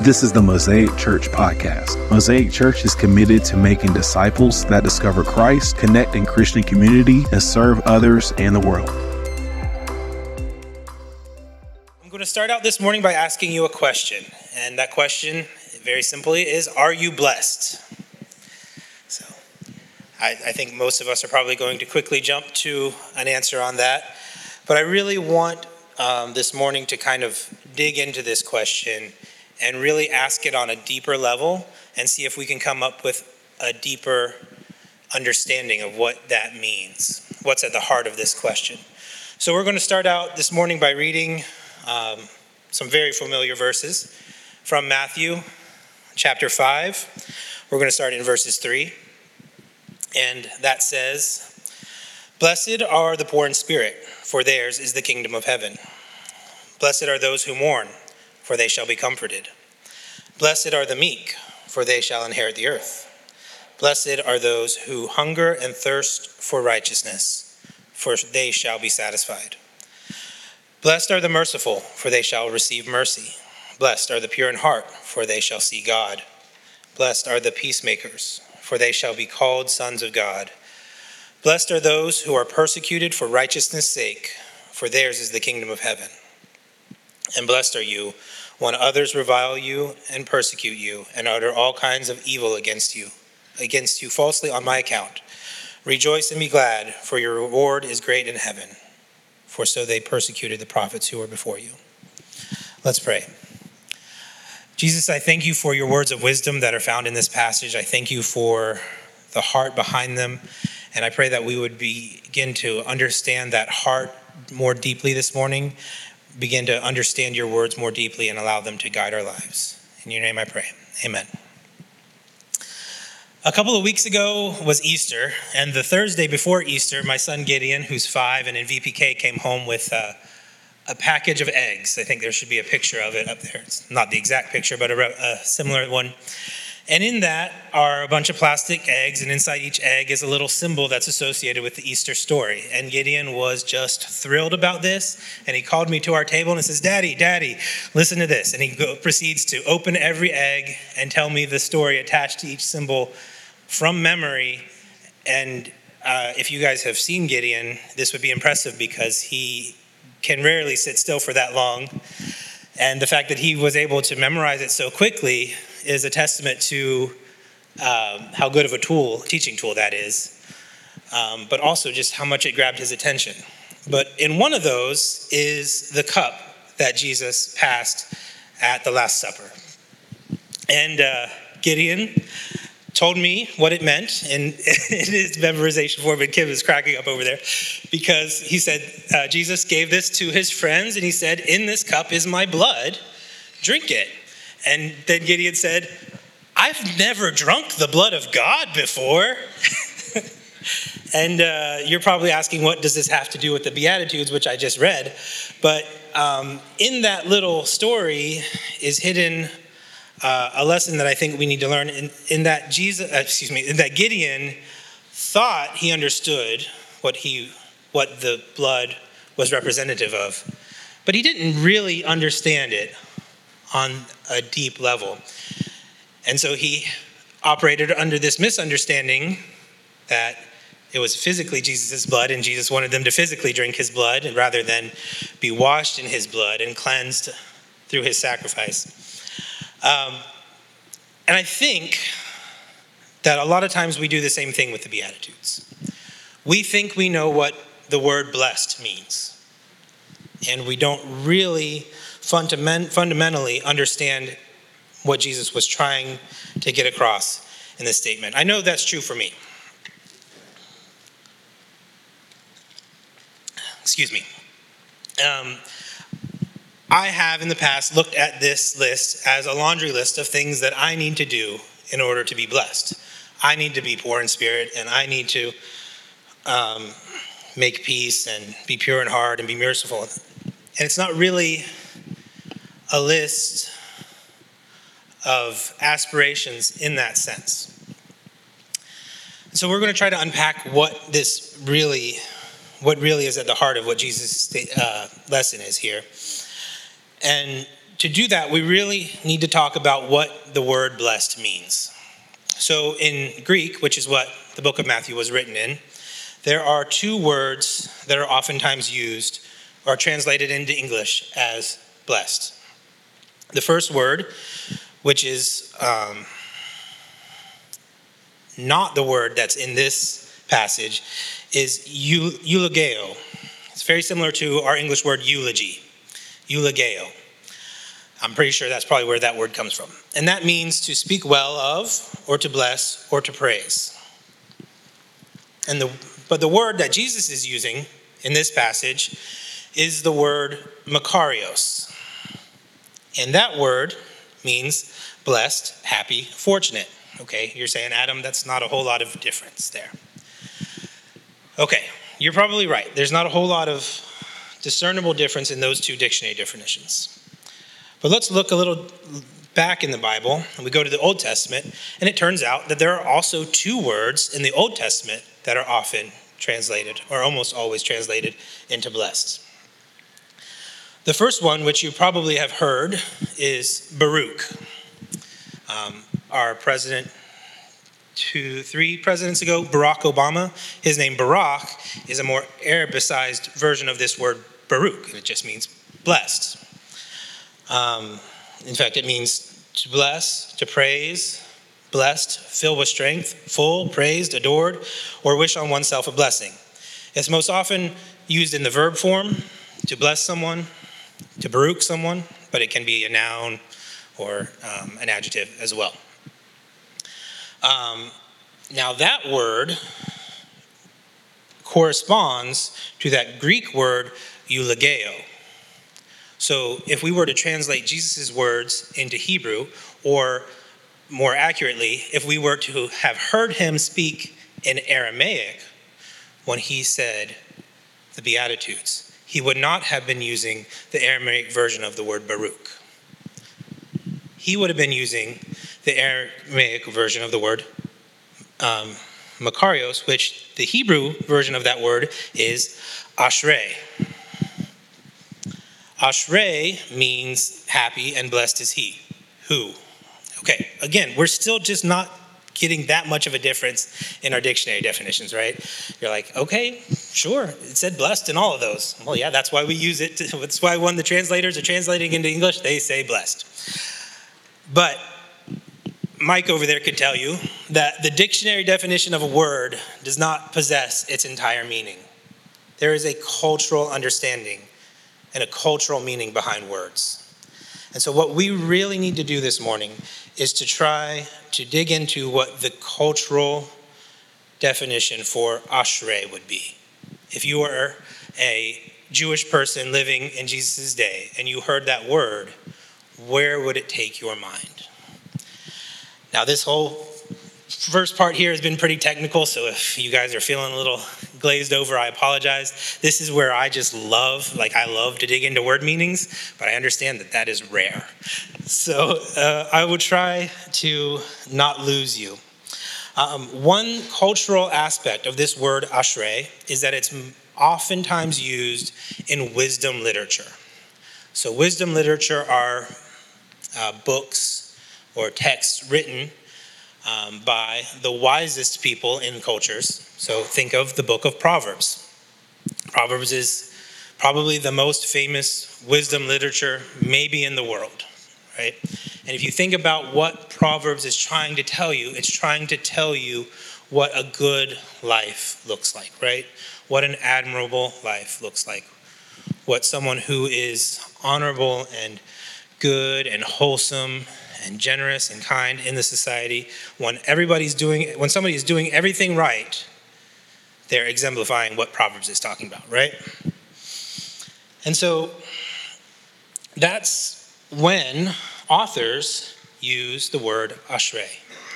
This is the Mosaic Church podcast. Mosaic Church is committed to making disciples that discover Christ, connect in Christian community, and serve others and the world. I'm going to start out this morning by asking you a question. And that question, very simply, is, are you blessed? So I think most of us are probably going to quickly jump to an answer on that. But I really want this morning to kind of dig into this question and really ask it on a deeper level and see if we can come up with a deeper understanding of what that means, what's at the heart of this question. So we're going to start out this morning by reading some very familiar verses from Matthew chapter 5. We're going to start in verses 3. And that says, "Blessed are the poor in spirit, for theirs is the kingdom of heaven. Blessed are those who mourn, for they shall be comforted. Blessed are the meek, for they shall inherit the earth. Blessed are those who hunger and thirst for righteousness, for they shall be satisfied. Blessed are the merciful, for they shall receive mercy. Blessed are the pure in heart, for they shall see God. Blessed are the peacemakers, for they shall be called sons of God. Blessed are those who are persecuted for righteousness' sake, for theirs is the kingdom of heaven. And blessed are you when others revile you and persecute you and utter all kinds of evil against you falsely on my account. Rejoice and be glad, for your reward is great in heaven. For so they persecuted the prophets who were before you." Let's pray. Jesus, I thank you for your words of wisdom that are found in this passage. I thank you for the heart behind them. And I pray that we would begin to understand that heart more deeply this morning, begin to understand your words more deeply and allow them to guide our lives. In your name I pray. Amen. A couple of weeks ago was Easter, and the Thursday before Easter, my son Gideon, who's 5 and in VPK, came home with a package of eggs. I think there should be a picture of it up there. It's not the exact picture, but a similar one. And in that are a bunch of plastic eggs, and inside each egg is a little symbol that's associated with the Easter story. And Gideon was just thrilled about this, and he called me to our table and says, Daddy, listen to this. And he proceeds to open every egg and tell me the story attached to each symbol from memory. And if you guys have seen Gideon, this would be impressive because he can rarely sit still for that long. And the fact that he was able to memorize it so quickly is a testament to how good of a teaching tool that is, but also just how much it grabbed his attention. But in one of those is the cup that Jesus passed at the Last Supper. And Gideon told me what it meant in his memorization form, and Kim is cracking up over there, because he said Jesus gave this to his friends, and he said, "In this cup is my blood, drink it." And then Gideon said, "I've never drunk the blood of God before." And you're probably asking, what does this have to do with the Beatitudes, which I just read? But in that little story is hidden a lesson that I think we need to learn in that Gideon thought he understood what the blood was representative of, but he didn't really understand it on a deep level. And so he operated under this misunderstanding that it was physically Jesus' blood, and Jesus wanted them to physically drink his blood rather than be washed in his blood and cleansed through his sacrifice. And I think that a lot of times we do the same thing with the Beatitudes. We think we know what the word blessed means, and we don't really fundamentally understand what Jesus was trying to get across in this statement. I know that's true for me. Excuse me. I have in the past looked at this list as a laundry list of things that I need to do in order to be blessed. I need to be poor in spirit, and I need to make peace and be pure in heart and be merciful. And it's not really a list of aspirations in that sense. So we're going to try to unpack what really is at the heart of what Jesus' lesson is here. And to do that, we really need to talk about what the word blessed means. So in Greek, which is what the book of Matthew was written in, there are two words that are oftentimes used or translated into English as blessed. The first word, which is not the word that's in this passage, is eulogeo. It's very similar to our English word eulogy, eulogeo. I'm pretty sure that's probably where that word comes from. And that means to speak well of, or to bless, or to praise. But the word that Jesus is using in this passage is the word makarios. And that word means blessed, happy, fortunate. Okay, you're saying, Adam, that's not a whole lot of difference there. Okay, you're probably right. There's not a whole lot of discernible difference in those two dictionary definitions. But let's look a little back in the Bible, and we go to the Old Testament, and it turns out that there are also two words in the Old Testament that are often translated, or almost always translated, into blessed. The first one, which you probably have heard, is Baruch. Our president, 3 presidents ago, Barack Obama, his name Barak is a more Arabicized version of this word Baruch, and it just means blessed. In fact, it means to bless, to praise, blessed, filled with strength, full, praised, adored, or wish on oneself a blessing. It's most often used in the verb form, to bless someone, to Baruch someone, but it can be a noun or an adjective as well. Now that word corresponds to that Greek word eulogeo. So if we were to translate Jesus' words into Hebrew, or more accurately, if we were to have heard him speak in Aramaic when he said the Beatitudes, he would not have been using the Aramaic version of the word Baruch. He would have been using the Aramaic version of the word makarios, which the Hebrew version of that word is ashrei. Ashrei means happy and blessed is he. Who? Okay, again, we're still just not getting that much of a difference in our dictionary definitions, right? You're like, okay, sure, it said blessed in all of those. Well, yeah, that's why we use it. That's why when the translators are translating into English, they say blessed. But Mike over there could tell you that the dictionary definition of a word does not possess its entire meaning. There is a cultural understanding and a cultural meaning behind words. And so what we really need to do this morning is to try to dig into what the cultural definition for ashrei would be. If you were a Jewish person living in Jesus' day and you heard that word, where would it take your mind? Now, this whole first part here has been pretty technical, so if you guys are feeling a little glazed over, I apologize. This is where I just love to dig into word meanings, but I understand that is rare. So I will try to not lose you. One cultural aspect of this word ashrei is that it's oftentimes used in wisdom literature. So wisdom literature are books or texts written by the wisest people in cultures. So think of the book of Proverbs. Proverbs is probably the most famous wisdom literature maybe in the world, right? And if you think about what Proverbs is trying to tell you, it's trying to tell you what a good life looks like, right? What an admirable life looks like. What someone who is honorable and good and wholesome and generous and kind in the society, when somebody is doing everything right, they're exemplifying what Proverbs is talking about, right? And so that's when authors use the word ashrei.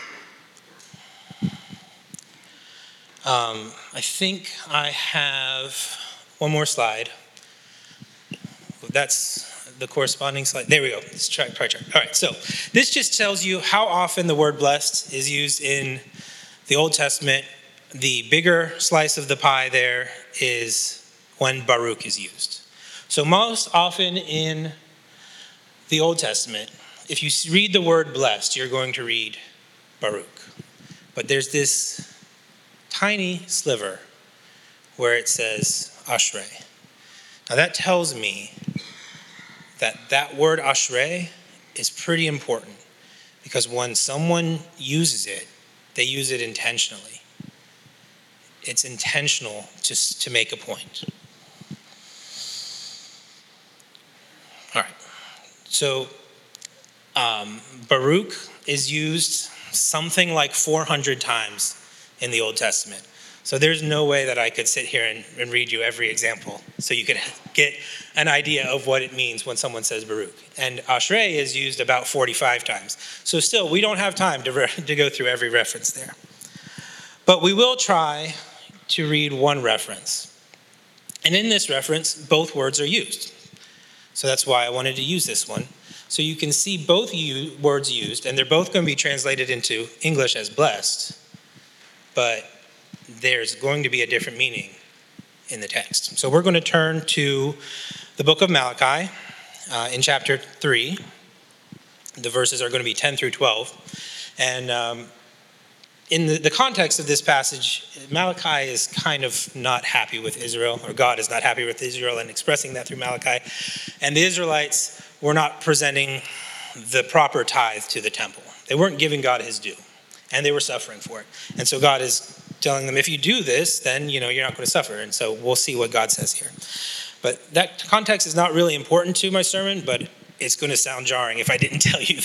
I think I have one more slide. That's the corresponding slide. There we go. Let's try. All right, so this just tells you how often the word blessed is used in the Old Testament. The bigger slice of the pie there is when Baruch is used. So most often in the Old Testament, if you read the word blessed, you're going to read Baruch. But there's this tiny sliver where it says Ashrei. Now that tells me that word Ashrei is pretty important, because when someone uses it, they use it intentionally. It's intentional just to make a point. All right. So Baruch is used something like 400 times in the Old Testament. So there's no way that I could sit here and read you every example so you could get an idea of what it means when someone says Baruch. And Ashrei is used about 45 times. So still, we don't have time to go through every reference there. But we will try to read one reference. And in this reference, both words are used. So that's why I wanted to use this one. So you can see both words used, and they're both going to be translated into English as blessed. But there's going to be a different meaning in the text. So we're going to turn to the book of Malachi in chapter 3. The verses are going to be 10 through 12. And in the context of this passage, Malachi is kind of not happy with Israel, or God is not happy with Israel, and expressing that through Malachi. And the Israelites were not presenting the proper tithe to the temple. They weren't giving God his due, and they were suffering for it. And so God is telling them, if you do this, then you're not going to suffer. And so we'll see what God says here. But that context is not really important to my sermon, but it's going to sound jarring if I didn't tell you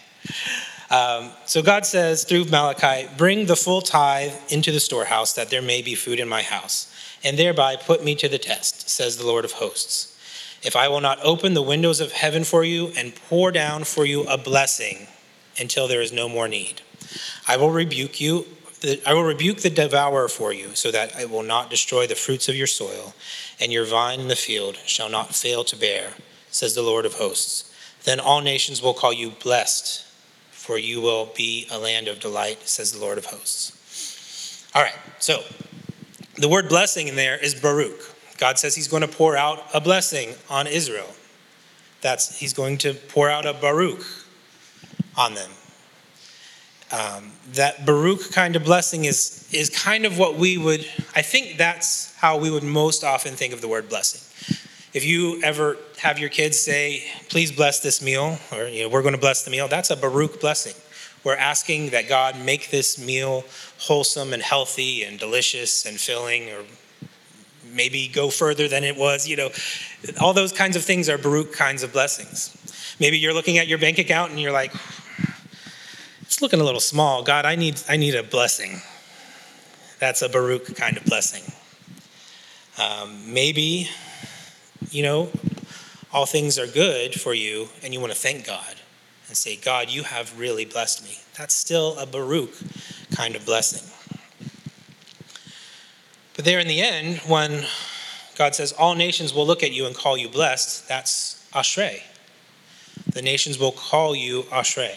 that. So God says through Malachi, bring the full tithe into the storehouse, that there may be food in my house, and thereby put me to the test, says the Lord of hosts. If I will not open the windows of heaven for you and pour down for you a blessing until there is no more need, I will rebuke the devourer for you, so that I will not destroy the fruits of your soil, and your vine in the field shall not fail to bear, says the Lord of hosts. Then all nations will call you blessed, for you will be a land of delight, says the Lord of hosts. All right, so the word blessing in there is Baruch. God says he's going to pour out a blessing on Israel. He's going to pour out a Baruch on them. That Baruch kind of blessing is kind of what I think that's how we would most often think of the word blessing. If you ever have your kids say, please bless this meal, or we're going to bless the meal, that's a Baruch blessing. We're asking that God make this meal wholesome and healthy and delicious and filling, or maybe go further than it was. All those kinds of things are Baruch kinds of blessings. Maybe you're looking at your bank account and you're like, it's looking a little small. God, I need a blessing. That's a Baruch kind of blessing. Maybe, all things are good for you and you want to thank God and say, God, you have really blessed me. That's still a Baruch kind of blessing. But there in the end, when God says all nations will look at you and call you blessed, that's Ashrei. The nations will call you Ashrei.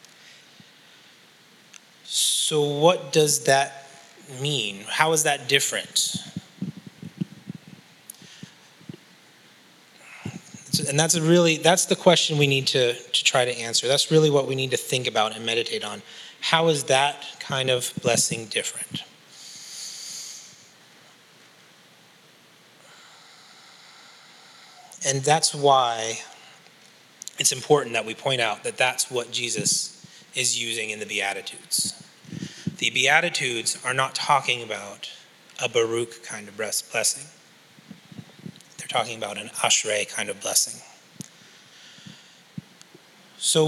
So what does that mean? How is that different? And that's the question we need to try to answer. That's really what we need to think about and meditate on. How is that kind of blessing different? And that's why it's important that we point out that that's what Jesus is using in the Beatitudes. The Beatitudes are not talking about a Baruch kind of blessing. They're talking about an Ashrei kind of blessing. So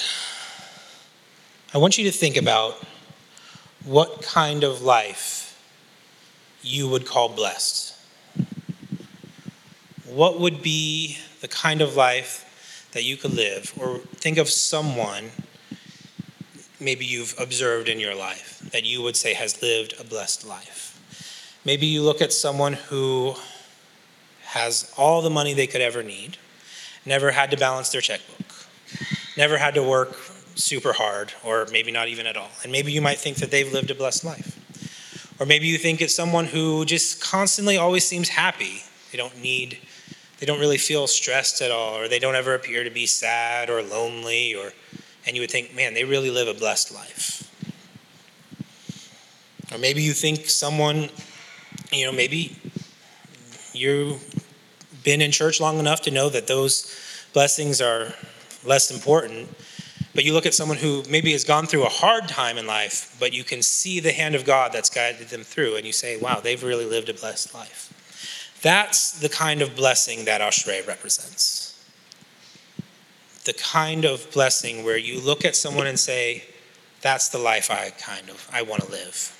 I want you to think about what kind of life you would call blessed. What would be the kind of life that you could live? Or think of someone maybe you've observed in your life that you would say has lived a blessed life. Maybe you look at someone who has all the money they could ever need, never had to balance their checkbook, never had to work super hard, or maybe not even at all. And maybe you might think that they've lived a blessed life. Or maybe you think it's someone who just constantly always seems happy. They don't need They don't really feel stressed at all, or they don't ever appear to be sad or lonely, and you would think, man, they really live a blessed life. Or maybe you think someone, maybe you've been in church long enough to know that those blessings are less important, but you look at someone who maybe has gone through a hard time in life, but you can see the hand of God that's guided them through, and you say, wow, they've really lived a blessed life. That's the kind of blessing that Ashrei represents. The kind of blessing where you look at someone and say, that's the life I want to live.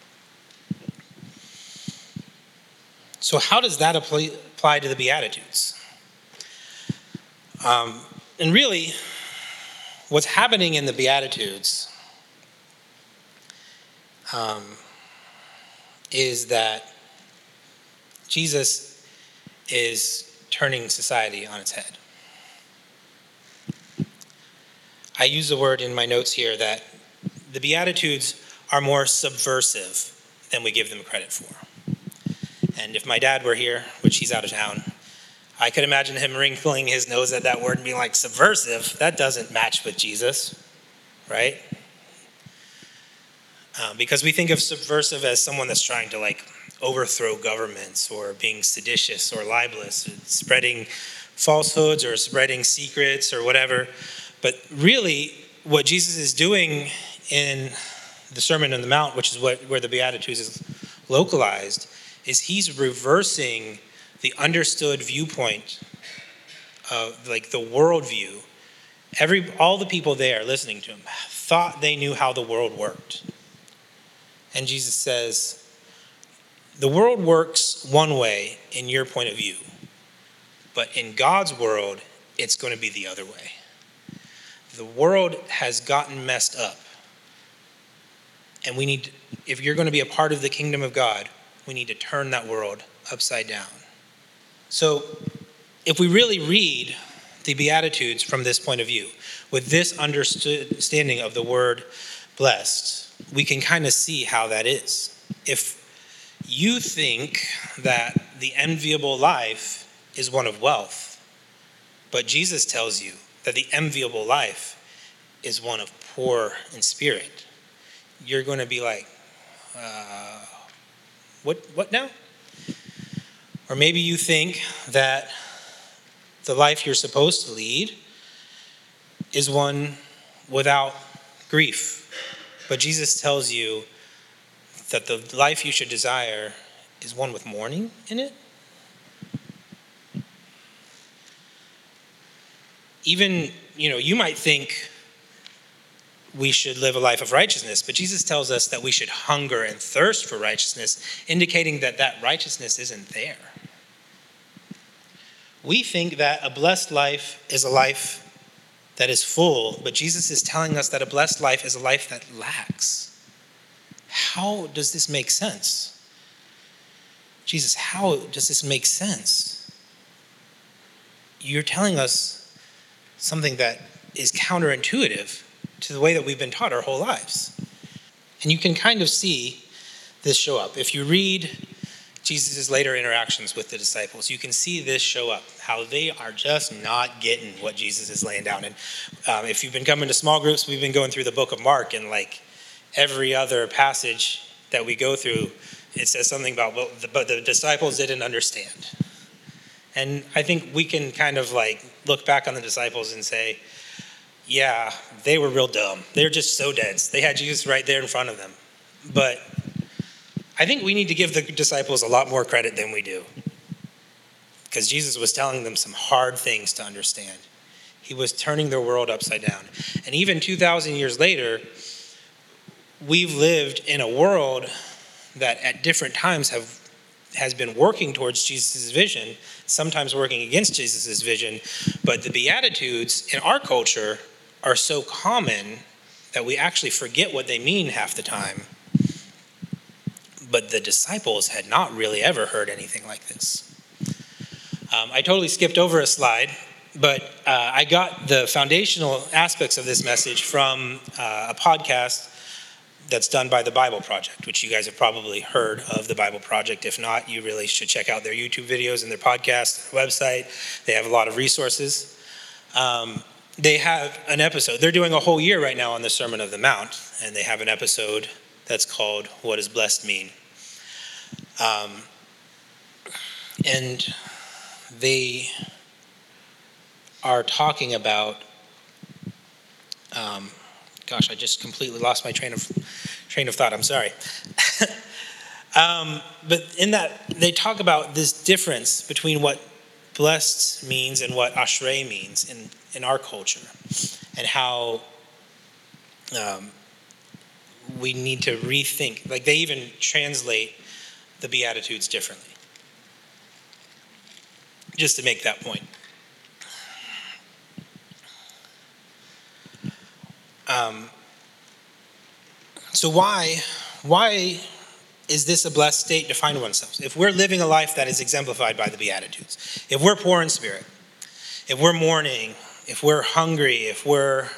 So how does that apply to the Beatitudes? And really, what's happening in the Beatitudes is that Jesus is turning society on its head. I use the word in my notes here that the Beatitudes are more subversive than we give them credit for. And if my dad were here, which he's out of town, I could imagine him wrinkling his nose at that word and being like, subversive? That doesn't match with Jesus, right? Because we think of subversive as someone that's trying to overthrow governments, or being seditious or libelous, or spreading falsehoods or spreading secrets or whatever. But really, what Jesus is doing in the Sermon on the Mount, which is where the Beatitudes is localized, is he's reversing the understood viewpoint of the worldview. All the people there listening to him thought they knew how the world worked. And Jesus says, the world works one way in your point of view, but in God's world, it's going to be the other way. The world has gotten messed up. And if you're going to be a part of the kingdom of God, we need to turn that world upside down. So if we really read the Beatitudes from this point of view, with this understanding of the word blessed, we can kind of see how that is. If you think that the enviable life is one of wealth, but Jesus tells you that the enviable life is one of poor in spirit, you're going to be like, what now? Or maybe you think that the life you're supposed to lead is one without grief, but Jesus tells you that the life you should desire is one with mourning in it. Even, you might think we should live a life of righteousness, but Jesus tells us that we should hunger and thirst for righteousness, indicating that righteousness isn't there. We think that a blessed life is a life that is full, but Jesus is telling us that a blessed life is a life that lacks. How does this make sense? Jesus, how does this make sense? You're telling us something that is counterintuitive to the way that we've been taught our whole lives. And you can kind of see this show up. If you read Jesus' later interactions with the disciples, you can see this show up, how they are just not getting what Jesus is laying down. And if you've been coming to small groups, we've been going through the book of Mark, and every other passage that we go through, it says something about, but the disciples didn't understand. And I think we can kind of look back on the disciples and say, yeah, they were real dumb. They're just so dense. They had Jesus right there in front of them. But I think we need to give the disciples a lot more credit than we do, because Jesus was telling them some hard things to understand. He was turning their world upside down. And even 2,000 years later, we've lived in a world that at different times has been working towards Jesus' vision, sometimes working against Jesus' vision. But the Beatitudes in our culture are so common that we actually forget what they mean half the time. But the disciples had not really ever heard anything like this. I totally skipped over a slide, but I got the foundational aspects of this message from a podcast that's done by the Bible Project, which you guys have probably heard of the Bible Project. If not, you really should check out their YouTube videos and their podcast, their website. They have a lot of resources. They have an episode. They're doing a whole year right now on the Sermon on the Mount, and they have an episode that's called "What Does Blessed Mean?" And they are talking about, gosh, I just completely lost my train of thought. I'm sorry. But in that, they talk about this difference between what blessed means and what ashrei means in our culture, and how we need to rethink. Like, they even translate the Beatitudes differently. Just to make that point. So why is this a blessed state to find oneself? If we're living a life that is exemplified by the Beatitudes, if we're poor in spirit, if we're mourning, if we're hungry, if we're,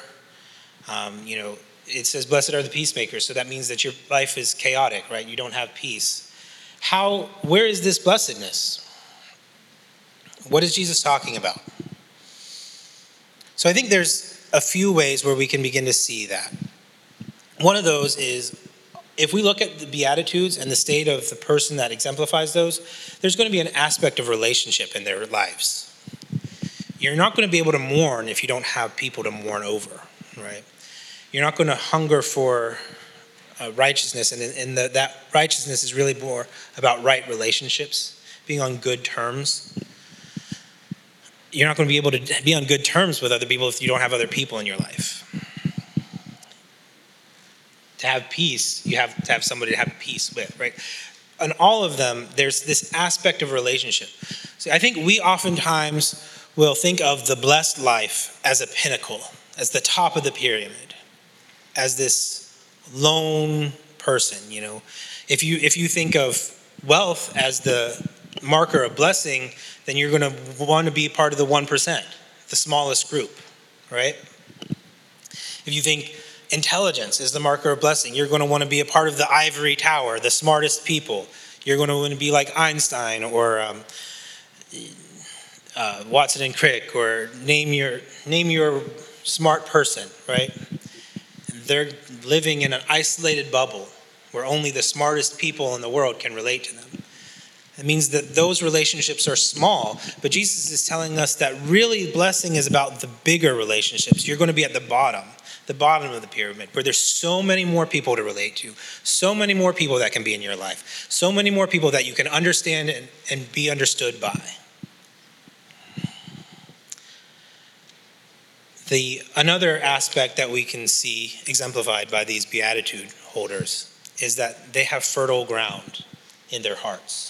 it says, blessed are the peacemakers. So that means that your life is chaotic, right? You don't have peace. Where is this blessedness? What is Jesus talking about? So I think there's a few ways where we can begin to see that. One of those is, if we look at the Beatitudes and the state of the person that exemplifies those, there's going to be an aspect of relationship in their lives. You're not going to be able to mourn if you don't have people to mourn over, right? You're not going to hunger for righteousness, and that righteousness is really more about right relationships, being on good terms. You're not going to be able to be on good terms with other people if you don't have other people in your life. To have peace, you have to have somebody to have peace with, right? And all of them, there's this aspect of relationship. So I think we oftentimes will think of the blessed life as a pinnacle, as the top of the pyramid, as this lone person, If you think of wealth as the marker of blessing, then you're going to want to be part of the 1%, the smallest group, right? If you think intelligence is the marker of blessing, you're going to want to be a part of the ivory tower, the smartest people. You're going to want to be like Einstein or Watson and Crick, or name your smart person, right? They're living in an isolated bubble where only the smartest people in the world can relate to them. It means that those relationships are small, but Jesus is telling us that really blessing is about the bigger relationships. You're going to be at the bottom of the pyramid, where there's so many more people to relate to, so many more people that can be in your life, so many more people that you can understand and be understood by. Another aspect that we can see exemplified by these beatitude holders is that they have fertile ground in their hearts.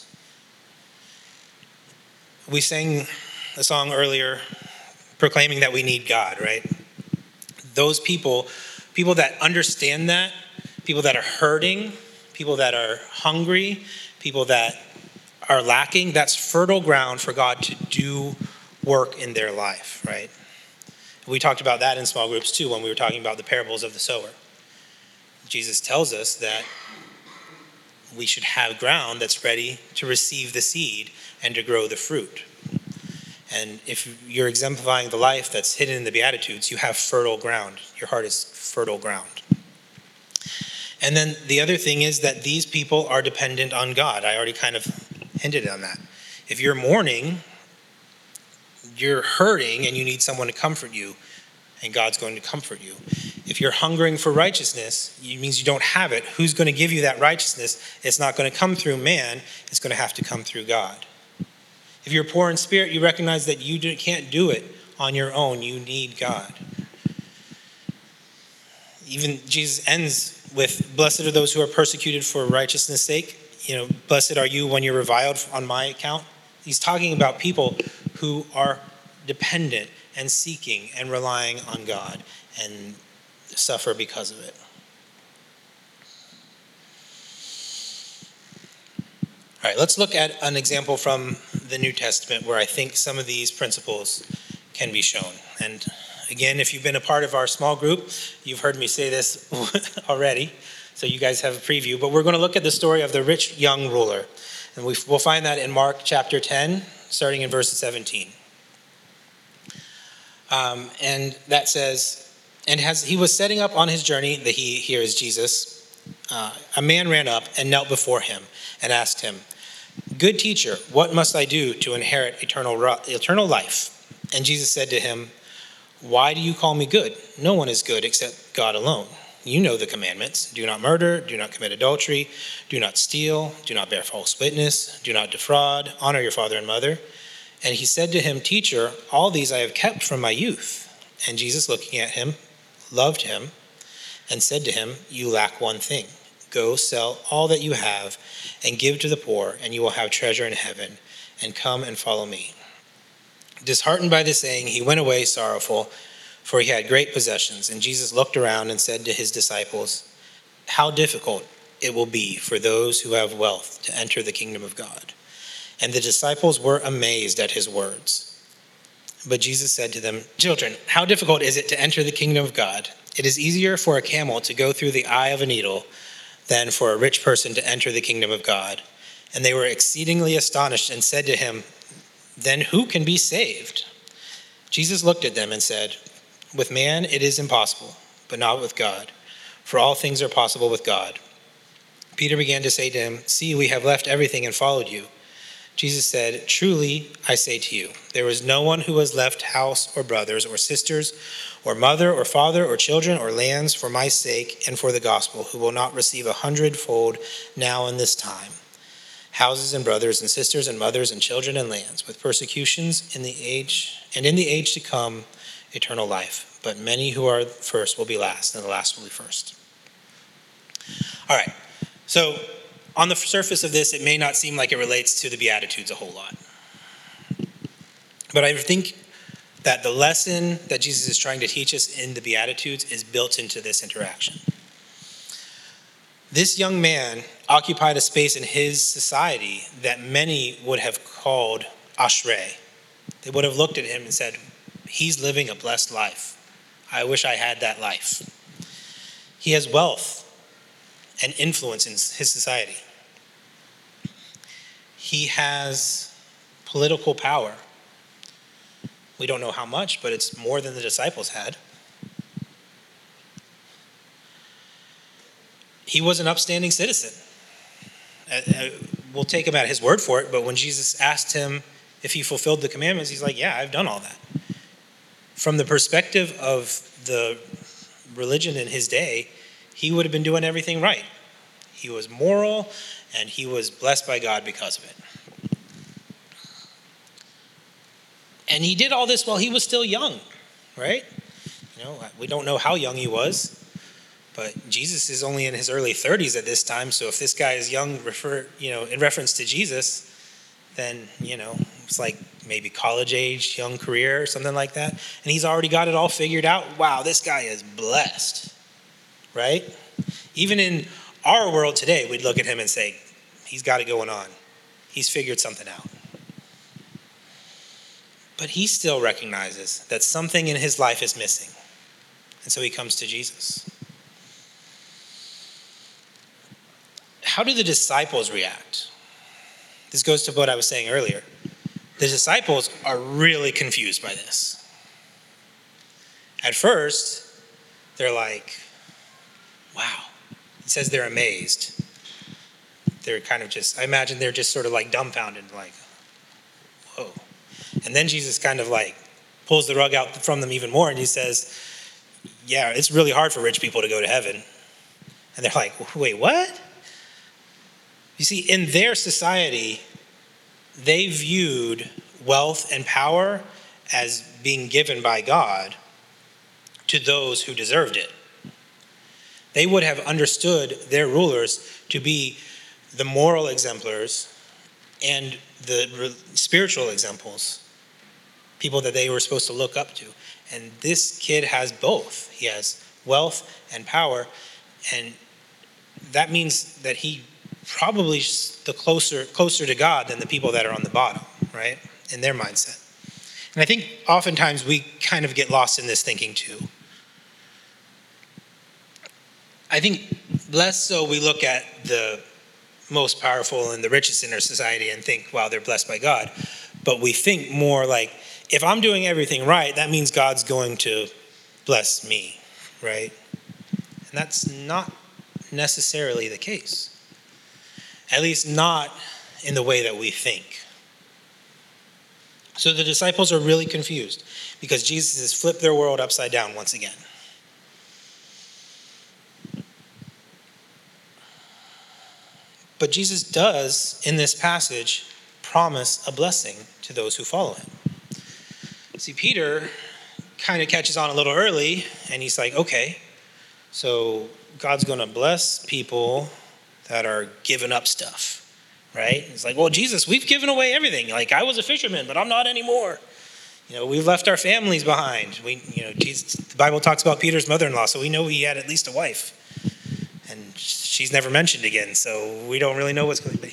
We sang a song earlier proclaiming that we need God, right? Those people that understand that, people that are hurting, people that are hungry, people that are lacking, that's fertile ground for God to do work in their life, right? We talked about that in small groups too when we were talking about the parables of the sower. Jesus tells us that we should have ground that's ready to receive the seed and to grow the fruit. And if you're exemplifying the life that's hidden in the Beatitudes, you have fertile ground. Your heart is fertile ground. And then the other thing is that these people are dependent on God. I already kind of hinted on that. If you're mourning, you're hurting and you need someone to comfort you, and God's going to comfort you. If you're hungering for righteousness, it means you don't have it. Who's going to give you that righteousness? It's not going to come through man. It's going to have to come through God. If you're poor in spirit, you recognize that you can't do it on your own. You need God. Even Jesus ends with, blessed are those who are persecuted for righteousness' sake. Blessed are you when you're reviled on my account. He's talking about people who are dependent and seeking and relying on God and suffer because of it. All right, let's look at an example from the New Testament where I think some of these principles can be shown. And Again, if you've been a part of our small group, you've heard me say this already, so you guys have a preview. But we're going to look at the story of the rich young ruler. And we'll find that in Mark chapter 10, starting in verse 17. And that says, and as he was setting up on his journey, here is Jesus, a man ran up and knelt before him and asked him, "Good teacher, what must I do to inherit eternal life?" And Jesus said to him, "Why do you call me good? No one is good except God alone. You know the commandments. Do not murder, do not commit adultery, do not steal, do not bear false witness, do not defraud, honor your father and mother." And he said to him, "Teacher, all these I have kept from my youth." And Jesus, looking at him, loved him and said to him, "You lack one thing. Go sell all that you have and give to the poor, and you will have treasure in heaven. And come and follow me." Disheartened by this saying, he went away sorrowful, for he had great possessions. And Jesus looked around and said to his disciples, "How difficult it will be for those who have wealth to enter the kingdom of God." And the disciples were amazed at his words. But Jesus said to them, "Children, how difficult is it to enter the kingdom of God? It is easier for a camel to go through the eye of a needle than for a rich person to enter the kingdom of God." And they were exceedingly astonished and said to him, "Then who can be saved?" Jesus looked at them and said, "With man it is impossible, but not with God, for all things are possible with God." Peter began to say to him, "See, we have left everything and followed you." Jesus said, "Truly I say to you, there is no one who has left house or brothers or sisters or mother or father or children or lands for my sake and for the gospel who will not receive 100-fold now in this time, houses and brothers and sisters and mothers and children and lands, with persecutions in the age to come, eternal life. But many who are first will be last, and the last will be first." All right, so on the surface of this, it may not seem like it relates to the Beatitudes a whole lot. But I think that the lesson that Jesus is trying to teach us in the Beatitudes is built into this interaction. This young man occupied a space in his society that many would have called ashrei. They would have looked at him and said, "He's living a blessed life. I wish I had that life." He has wealth and influence in his society. He has political power. We don't know how much, but it's more than the disciples had. He was an upstanding citizen. We'll take him at his word for it, but when Jesus asked him if he fulfilled the commandments, he's like, "Yeah, I've done all that." From the perspective of the religion in his day, he would have been doing everything right. He was moral, and he was blessed by God because of it. And he did all this while he was still young, right? We don't know how young he was, but Jesus is only in his early 30s at this time. So if this guy is young, in reference to Jesus, then, it's like maybe college age, young career, or something like that. And he's already got it all figured out. Wow, this guy is blessed, right? Even in our world today, we'd look at him and say, he's got it going on. He's figured something out. But he still recognizes that something in his life is missing. And so he comes to Jesus. How do the disciples react? This goes to what I was saying earlier. The disciples are really confused by this. At first, they're like, wow. It says they're amazed. They're kind of I imagine they're just sort of like dumbfounded, like, whoa. And then Jesus kind of like pulls the rug out from them even more, and he says, "Yeah, it's really hard for rich people to go to heaven." And they're like, "Wait, what?" You see, in their society, they viewed wealth and power as being given by God to those who deserved it. They would have understood their rulers to be the moral exemplars and the spiritual examples, people that they were supposed to look up to. And this kid has both. He has wealth and power, and that means that he probably is closer to God than the people that are on the bottom, right? In their mindset. And I think oftentimes we kind of get lost in this thinking too. I think less so we look at the most powerful and the richest in our society and think, wow, they're blessed by God. But we think more like, if I'm doing everything right, that means God's going to bless me, right? And that's not necessarily the case. At least not in the way that we think. So the disciples are really confused because Jesus has flipped their world upside down once again. But Jesus does, in this passage, promise a blessing to those who follow him. See, Peter kind of catches on a little early, and he's like, okay, so God's going to bless people that are giving up stuff, right? It's like, well, Jesus, we've given away everything. Like, I was a fisherman, but I'm not anymore. We've left our families behind. Jesus, the Bible talks about Peter's mother-in-law, so we know he had at least a wife. And she's never mentioned again, so we don't really know what's going on. But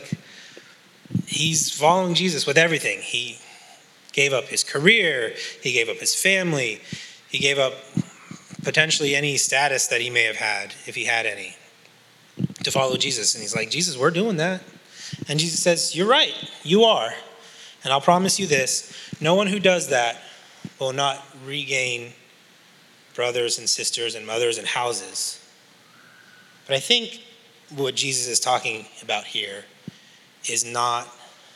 he's following Jesus with everything. He gave up his career. He gave up his family. He gave up potentially any status that he may have had, if he had any, to follow Jesus. And he's like, Jesus, we're doing that. And Jesus says, you're right, you are. And I'll promise you this, no one who does that will not regain brothers and sisters and mothers and houses. But I think what Jesus is talking about here is not,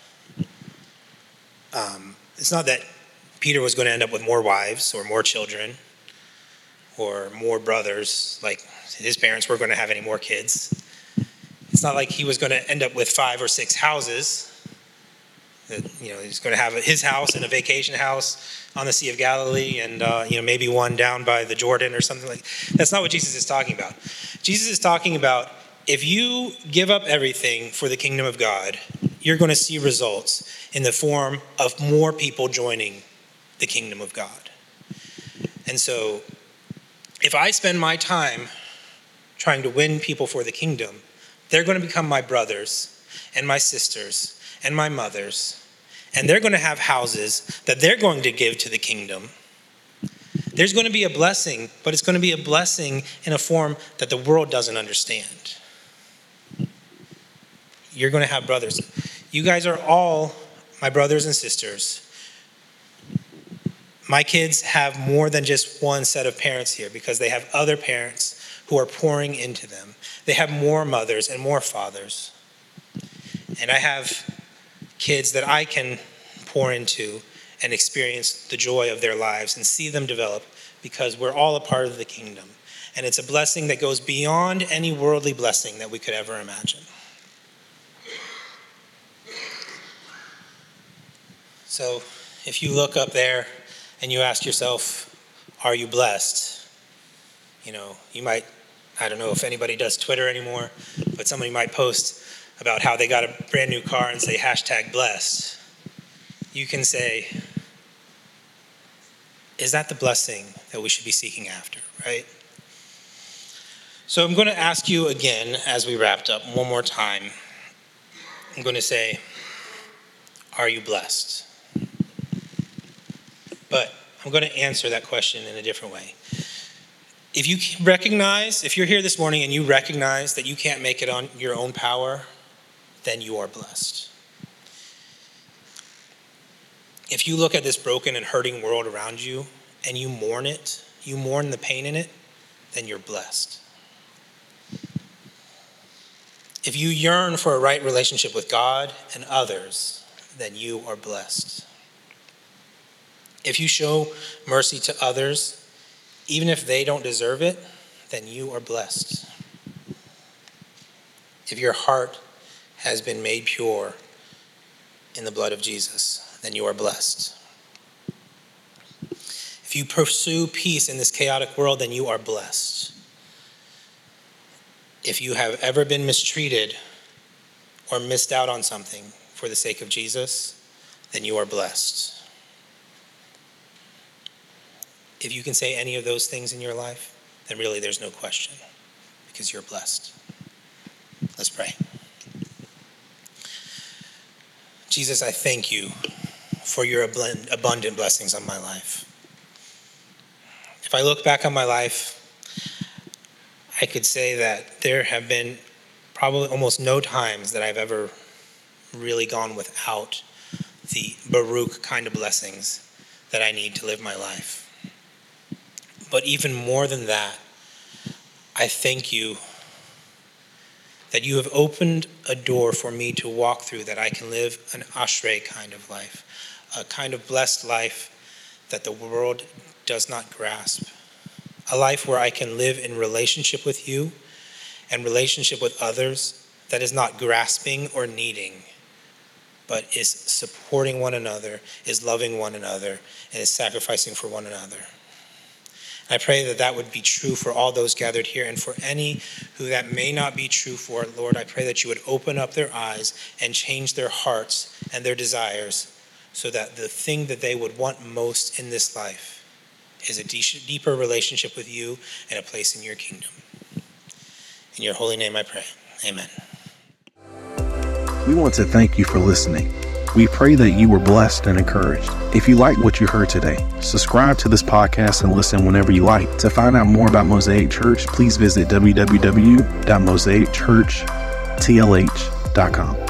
it's not that Peter was going to end up with more wives or more children or more brothers, like his parents weren't going to have any more kids. It's not like he was going to end up with 5 or 6 houses. He's going to have his house and a vacation house on the Sea of Galilee and, maybe one down by the Jordan or something like that. That's not what Jesus is talking about. Jesus is talking about if you give up everything for the kingdom of God, you're going to see results in the form of more people joining the kingdom of God. And so if I spend my time trying to win people for the kingdom, they're going to become my brothers and my sisters and my mothers, and they're going to have houses that they're going to give to the kingdom. There's going to be a blessing, but it's going to be a blessing in a form that the world doesn't understand. You're going to have brothers. You guys are all my brothers and sisters. My kids have more than just one set of parents here because they have other parents who are pouring into them. They have more mothers and more fathers. And I have kids that I can pour into and experience the joy of their lives and see them develop because we're all a part of the kingdom. And it's a blessing that goes beyond any worldly blessing that we could ever imagine. So if you look up there and you ask yourself, are you blessed? You might, I don't know if anybody does Twitter anymore, but somebody might post about how they got a brand new car and say #blessed. You can say, is that the blessing that we should be seeking after, right? So I'm going to ask you again as we wrapped up one more time. I'm going to say, are you blessed? But I'm going to answer that question in a different way. If you're here this morning and you recognize that you can't make it on your own power, then you are blessed. If you look at this broken and hurting world around you and you mourn it, you mourn the pain in it, then you're blessed. If you yearn for a right relationship with God and others, then you are blessed. If you show mercy to others, even if they don't deserve it, then you are blessed. If your heart has been made pure in the blood of Jesus, then you are blessed. If you pursue peace in this chaotic world, then you are blessed. If you have ever been mistreated or missed out on something for the sake of Jesus, then you are blessed. If you can say any of those things in your life, then really there's no question, because you're blessed. Let's pray. Jesus, I thank you for your abundant blessings on my life. If I look back on my life, I could say that there have been probably almost no times that I've ever really gone without the Baruch kind of blessings that I need to live my life. But even more than that, I thank you that you have opened a door for me to walk through, that I can live an Ashrei kind of life, a kind of blessed life that the world does not grasp, a life where I can live in relationship with you and relationship with others that is not grasping or needing, but is supporting one another, is loving one another, and is sacrificing for one another. I pray that that would be true for all those gathered here, and for any who that may not be true for, Lord, I pray that you would open up their eyes and change their hearts and their desires, so that the thing that they would want most in this life is a deeper relationship with you and a place in your kingdom. In your holy name I pray. Amen. We want to thank you for listening. We pray that you were blessed and encouraged. If you like what you heard today, subscribe to this podcast and listen whenever you like. To find out more about Mosaic Church, please visit www.mosaicchurchtlh.com.